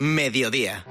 Mediodía.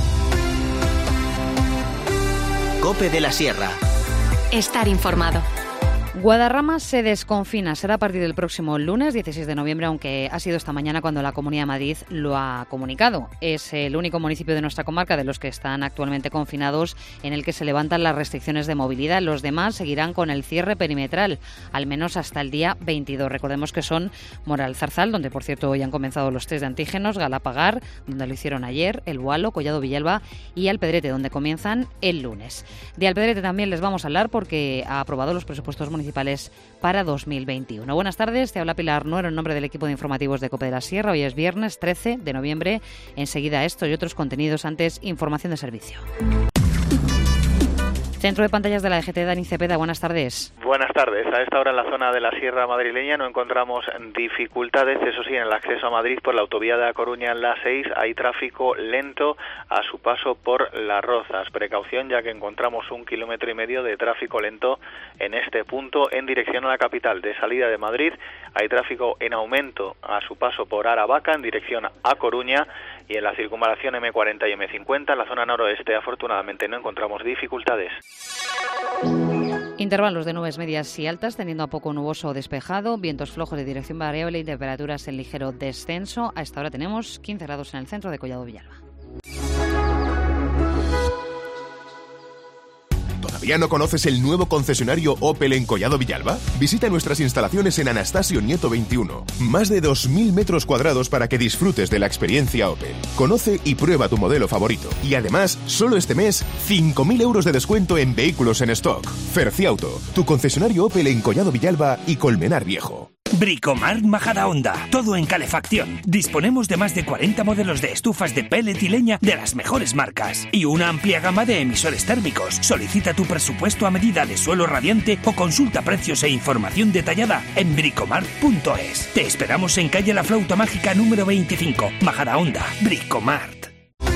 COPE de la Sierra. Estar informado. Guadarrama se desconfina. Será a partir del próximo lunes 16 de noviembre, aunque ha sido esta mañana cuando la Comunidad de Madrid lo ha comunicado. Es el único municipio de nuestra comarca de los que están actualmente confinados en el que se levantan las restricciones de movilidad. Los demás seguirán con el cierre perimetral, al menos hasta el día 22. Recordemos que son Moralzarzal, donde por cierto hoy han comenzado los test de antígenos, Galapagar, donde lo hicieron ayer, El Boalo, Collado Villalba y Alpedrete, donde comienzan el lunes. De Alpedrete también les vamos a hablar porque ha aprobado los presupuestos municipales para 2021. Buenas tardes, te habla Pilar Nuero en nombre del equipo de informativos de COPE de la Sierra. Hoy es viernes 13 de noviembre. Enseguida esto y otros contenidos, antes información de servicio. Centro de pantallas de la EGT, Dani Cepeda, buenas tardes. Buenas tardes. A esta hora en la zona de la Sierra madrileña no encontramos dificultades, eso sí, en el acceso a Madrid por la autovía de A Coruña en la 6 hay tráfico lento a su paso por Las Rozas. Precaución, ya que encontramos 1,5 kilómetros de tráfico lento en este punto en dirección a la capital. De salida de Madrid hay tráfico en aumento a su paso por Aravaca en dirección a Coruña, y en la circunvalación M40 y M50 en la zona noroeste afortunadamente no encontramos dificultades. Intervalos de nubes medias y altas, teniendo a poco nuboso o despejado, vientos flojos de dirección variable y temperaturas en ligero descenso. A esta hora tenemos 15 grados en el centro de Collado Villalba. ¿Todavía no conoces el nuevo concesionario Opel en Collado Villalba? Visita nuestras instalaciones en Anastasio Nieto 21. Más de 2.000 metros cuadrados para que disfrutes de la experiencia Opel. Conoce y prueba tu modelo favorito. Y además, solo este mes, 5.000 euros de descuento en vehículos en stock. Ferciauto, tu concesionario Opel en Collado Villalba y Colmenar Viejo. Bricomart Majadahonda, todo en calefacción. Disponemos de más de 40 modelos de estufas de pellet y leña de las mejores marcas y una amplia gama de emisores térmicos. Solicita tu presupuesto a medida de suelo radiante o consulta precios e información detallada en bricomart.es. Te esperamos en calle La Flauta Mágica número 25, Majadahonda. Bricomart.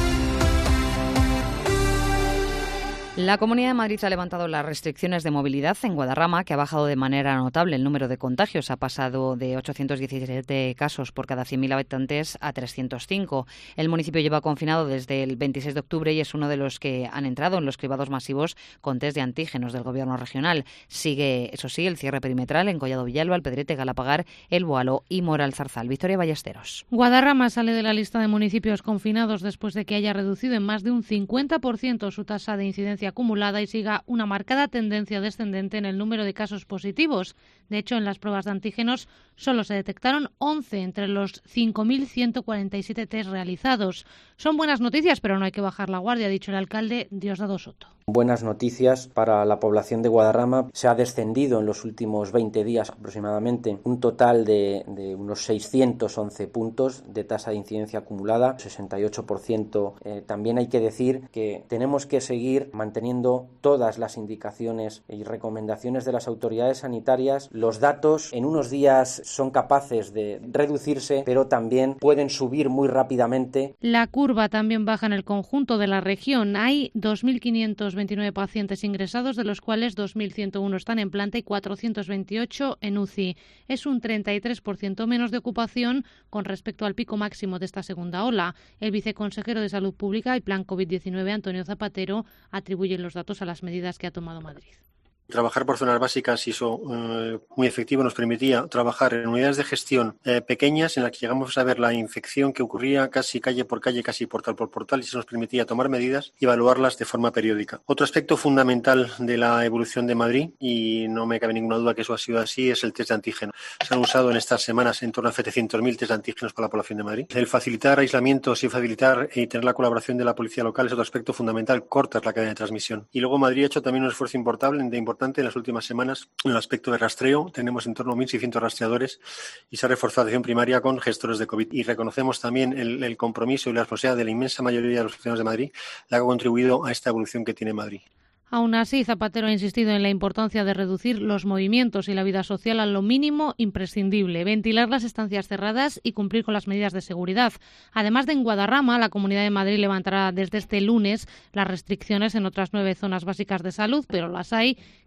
La Comunidad de Madrid ha levantado las restricciones de movilidad en Guadarrama, que ha bajado de manera notable el número de contagios. Ha pasado de 817 casos por cada 100.000 habitantes a 305. El municipio lleva confinado desde el 26 de octubre y es uno de los que han entrado en los cribados masivos con test de antígenos del Gobierno regional. Sigue, eso sí, el cierre perimetral en Collado Villalba, Alpedrete, Galapagar, El Boalo y Moralzarzal. Victoria Ballesteros. Guadarrama sale de la lista de municipios confinados después de que haya reducido en más de un 50% su tasa de incidencia acumulada y siga una marcada tendencia descendente en el número de casos positivos. De hecho, en las pruebas de antígenos solo se detectaron 11 entre los 5.147 test realizados. Son buenas noticias, pero no hay que bajar la guardia, ha dicho el alcalde Diosdado Soto. Buenas noticias para la población de Guadarrama. Se ha descendido en los últimos 20 días aproximadamente un total de unos 611 puntos de tasa de incidencia acumulada, 68%. También hay que decir que tenemos que seguir manteniendo todas las indicaciones y recomendaciones de las autoridades sanitarias. Los datos en unos días son capaces de reducirse, pero también pueden subir muy rápidamente. La curva también baja en el conjunto de la región. Hay 2.529 pacientes ingresados, de los cuales 2.101 están en planta y 428 en UCI. Es un 33% menos de ocupación con respecto al pico máximo de esta segunda ola. El viceconsejero de Salud Pública y Plan COVID-19, Antonio Zapatero, atribuye los datos a las medidas que ha tomado Madrid. Trabajar por zonas básicas y eso muy efectivo nos permitía trabajar en unidades de gestión pequeñas en las que llegamos a ver la infección que ocurría casi calle por calle, casi portal por portal, y eso nos permitía tomar medidas y evaluarlas de forma periódica. Otro aspecto fundamental de la evolución de Madrid, y no me cabe ninguna duda que eso ha sido así, es el test de antígeno. Se han usado en estas semanas en torno a 700.000 test de antígenos para la población de Madrid. El facilitar aislamientos y facilitar y tener la colaboración de la policía local es otro aspecto fundamental, cortas la cadena de transmisión. Y luego Madrid ha hecho también un esfuerzo importante en las últimas semanas en el aspecto de rastreo. Tenemos en torno a 1.600 rastreadores y se ha reforzado la atención primaria con gestores de COVID. Y reconocemos también el compromiso y la responsabilidad de la inmensa mayoría de los ciudadanos de Madrid, la que ha contribuido a esta evolución que tiene Madrid. Aún así, Zapatero ha insistido en la importancia de reducir los movimientos y la vida social a lo mínimo imprescindible, ventilar las estancias cerradas y cumplir con las medidas de seguridad. Además de en Guadarrama, la Comunidad de Madrid levantará desde este lunes las restricciones en otras 9 zonas básicas de salud, pero las hay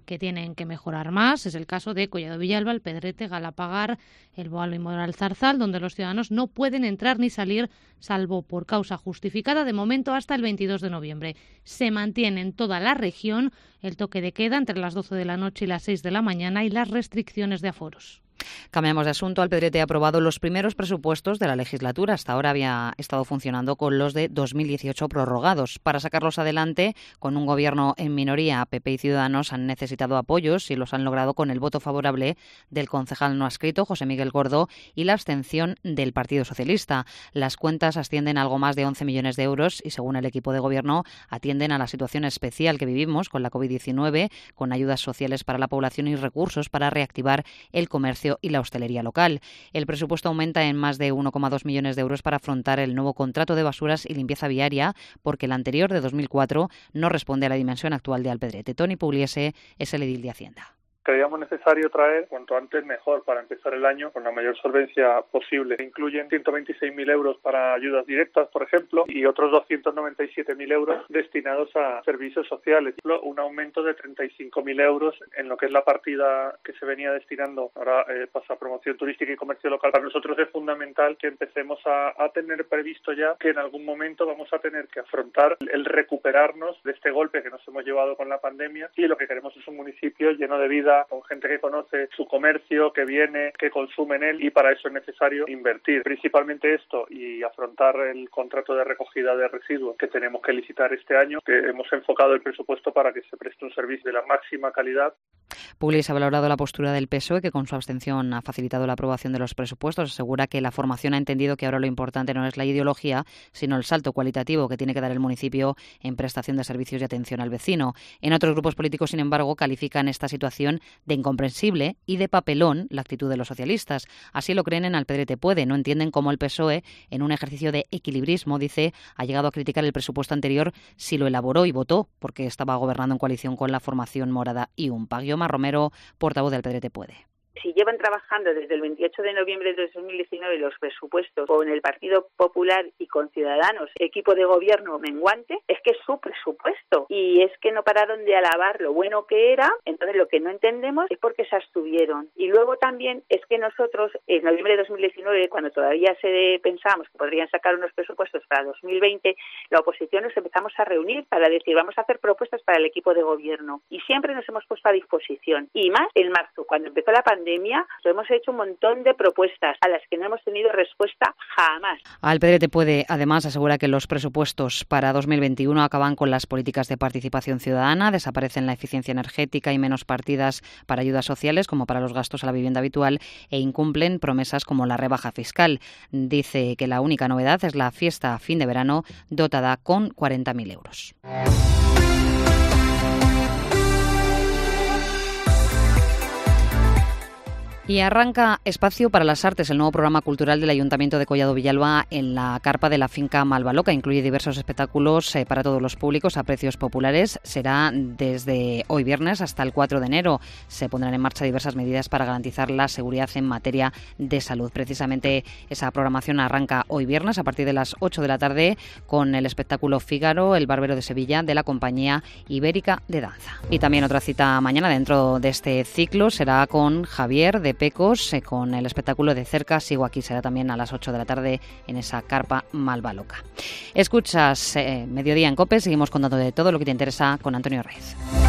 que tienen que mejorar más. Es el caso de Collado Villalba, El Pedrete, Galapagar, El Boalo y Moral Zarzal, donde los ciudadanos no pueden entrar ni salir salvo por causa justificada de momento hasta el 22 de noviembre. Se mantiene en toda la región el toque de queda entre las 12 de la noche y las 6 de la mañana y las restricciones de aforos. Cambiamos de asunto. Alpedrete ha aprobado los primeros presupuestos de la legislatura. Hasta ahora había estado funcionando con los de 2018 prorrogados. Para sacarlos adelante, con un gobierno en minoría, PP y Ciudadanos han necesitado apoyos y los han logrado con el voto favorable del concejal no adscrito, José Miguel Gordo, y la abstención del Partido Socialista. Las cuentas ascienden a algo más de 11 millones de euros y, según el equipo de gobierno, atienden a la situación especial que vivimos con la COVID-19, con ayudas sociales para la población y recursos para reactivar el comercio y la hostelería local. El presupuesto aumenta en más de 1,2 millones de euros para afrontar el nuevo contrato de basuras y limpieza viaria, porque el anterior, de 2004, no responde a la dimensión actual de Alpedrete. Toni Pugliese es el edil de Hacienda. Creíamos necesario traer cuanto antes mejor para empezar el año con la mayor solvencia posible. Incluyen 126.000 euros para ayudas directas, por ejemplo, y otros 297.000 euros destinados a servicios sociales. Un aumento de 35.000 euros en lo que es la partida que se venía destinando ahora pasa a promoción turística y comercio local. Para nosotros es fundamental que empecemos a tener previsto ya que en algún momento vamos a tener que afrontar el recuperarnos de este golpe que nos hemos llevado con la pandemia, y lo que queremos es un municipio lleno de vida, con gente que conoce su comercio, que viene, que consume en él, y para eso es necesario invertir. Principalmente esto y afrontar el contrato de recogida de residuos que tenemos que licitar este año, que hemos enfocado el presupuesto para que se preste un servicio de la máxima calidad. Pugliese ha valorado la postura del PSOE, que con su abstención ha facilitado la aprobación de los presupuestos. Asegura que la formación ha entendido que ahora lo importante no es la ideología, sino el salto cualitativo que tiene que dar el municipio en prestación de servicios y atención al vecino. En otros grupos políticos, sin embargo, califican esta situación de incomprensible y de papelón la actitud de los socialistas. Así lo creen en Alpedrete Puede. No entienden cómo el PSOE, en un ejercicio de equilibrismo, dice, ha llegado a criticar el presupuesto anterior si lo elaboró y votó, porque estaba gobernando en coalición con la formación morada y UMPA. Guiomar Romero, portavoz de Alpedrete Puede. Si llevan trabajando desde el 28 de noviembre de 2019 los presupuestos con el Partido Popular y con Ciudadanos, equipo de gobierno menguante, es que es su presupuesto y es que no pararon de alabar lo bueno que era. Entonces lo que no entendemos es por qué se abstuvieron. Y luego también es que nosotros en noviembre de 2019, cuando todavía pensábamos que podrían sacar unos presupuestos para 2020, la oposición nos empezamos a reunir para decir vamos a hacer propuestas para el equipo de gobierno, y siempre nos hemos puesto a disposición. Y más en marzo, cuando empezó la pandemia, hemos hecho un montón de propuestas a las que no hemos tenido respuesta jamás. Alpedrete Puede, además, asegura que los presupuestos para 2021 acaban con las políticas de participación ciudadana, desaparecen la eficiencia energética y menos partidas para ayudas sociales, como para los gastos a la vivienda habitual, e incumplen promesas como la rebaja fiscal. Dice que la única novedad es la fiesta a fin de verano, dotada con 40.000 euros. Y arranca Espacio para las Artes, el nuevo programa cultural del Ayuntamiento de Collado Villalba en la carpa de la finca Malvaloca. Incluye diversos espectáculos para todos los públicos a precios populares. Será desde hoy viernes hasta el 4 de enero. Se pondrán en marcha diversas medidas para garantizar la seguridad en materia de salud. Precisamente esa programación arranca hoy viernes a partir de las 8 de la tarde con el espectáculo Fígaro, el Barbero de Sevilla, de la Compañía Ibérica de Danza. Y también otra cita mañana dentro de este ciclo será con Javier de Pecos, con el espectáculo De Cerca Sigo Aquí. Será también a las 8 de la tarde en esa carpa Malvaloca. Escuchas Mediodía en COPE. Seguimos contando de todo lo que te interesa con Antonio Reyes.